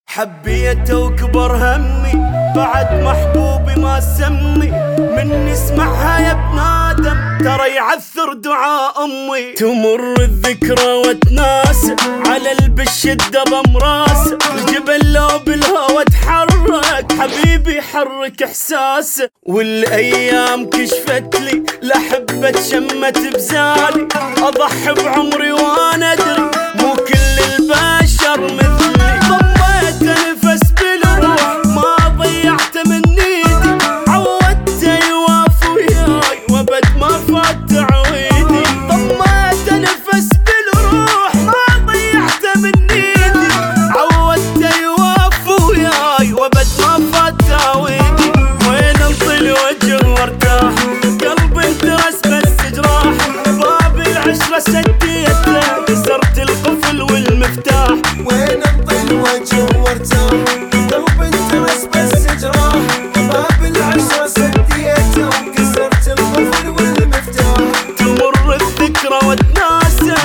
حبيته وكبر همي بعد محبوبي ما سمي من يسمعها يا ابن آدم ترى يعثر دعاء أمي. تمر الذكرى وتناسى على البش الدبم راسه الجبل لو بالهوى تحرك حبيبي حرك إحساسه. والأيام كشفت لي لحبة شمت بزاني أضحي بعمري وأنا أدري مو كل البشر مثلي. ضميت نفس بالروح ما ضيعته من ايدي عودته يوافي وياي وابد ما فات تعويدي. ضميت نفس بالروح ما ضيعته من ايدي عودته يوافي وياي وابد ما فات تعويدي. وين انطي وجه وارتاح قلبي انترس بس جراح باب العشرة سديته كسرت القفل والمفتاح. وين انطي وجه وارتاح قلبي انترس بس جراح باب العشرة سديته وكسرت القفل والمفتاح. تمر الذكرى وتناسى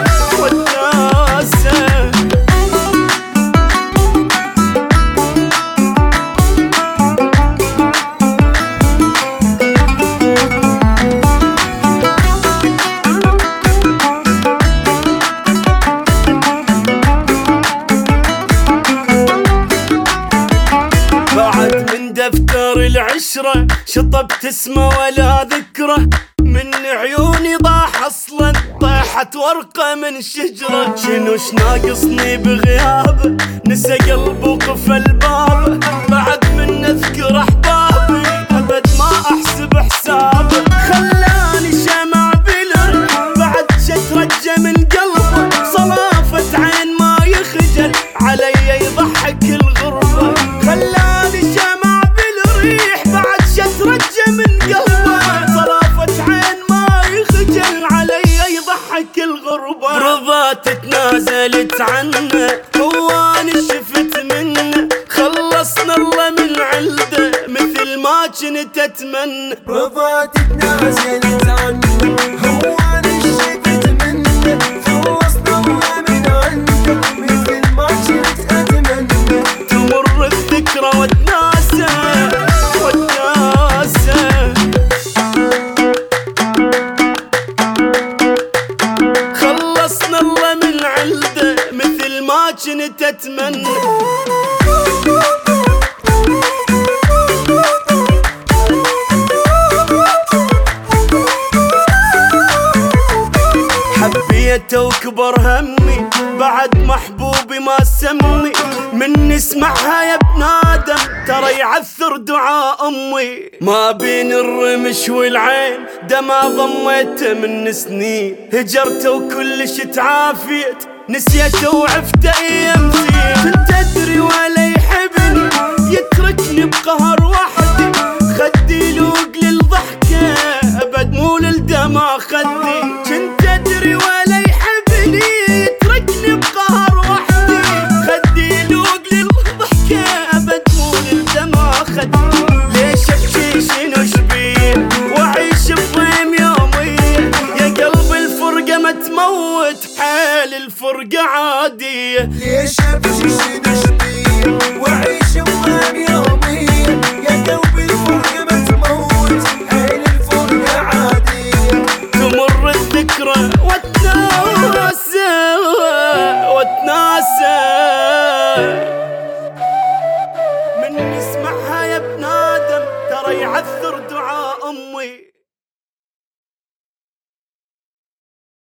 بعد من دفتر العشرة شطبت اسمه ولا ذكره من عيوني ضاح اصلا طاحت ورقة من شجرة. شنوش ناقصني بغيابه نسى قلبه وقفل بابه بعد من اذكر احبابي ابد ما احسب حسابه. خلاني شمع بالريح بعد شترجه من قلبه صلافة عين ما يخجل علي يضحك الغربة. خلاني شمع بالريح بعد شترجه من قلبه صلافة عين ما يخجل علي يضحك الغربة. برضا تتنازلت عنه هواني شفت منه خلصنا الله من عنده مثل ما كنت اتمنى. برضا تتنازلت عنه هواني شفت منه خلصنا الله من عنده مثل ما كنت اتمنى. تمر الذكرى وتناسى خلصنا الله من عنده مثل ما كنت اتمنى. حبيته وكبر همي بعد محبوبي ما سمي من يسمعها يا ابن آدم ترى يعثر دعاء أمي. ما بين الرمش والعين دما ضميته من سنين هجرته وكلش تعافيت نسيته وعفته ايام زين. كنت ادري ولا يحبني يتركني بقهر وحدي خدي لوق للضحكة ابد مو للدمع خدي. كنت ادري ولا يحبني يتركني بقهر وحدي خدي لوق للضحكة ابد مو للدمع خدي. ليش ابكي شنو شبيه واعيش بضيم يومية يا قلب الفرقة ما تموت حال الفرقة عادية. ليش ابكي شنو شبيه واعيش بضيم يومية يا قلب الفرقة ما تموت حال الفرقة عادية. تمر الذكرى وتناسى من يسمعها يا ابن آدم ترى يعثر دعاء أمي.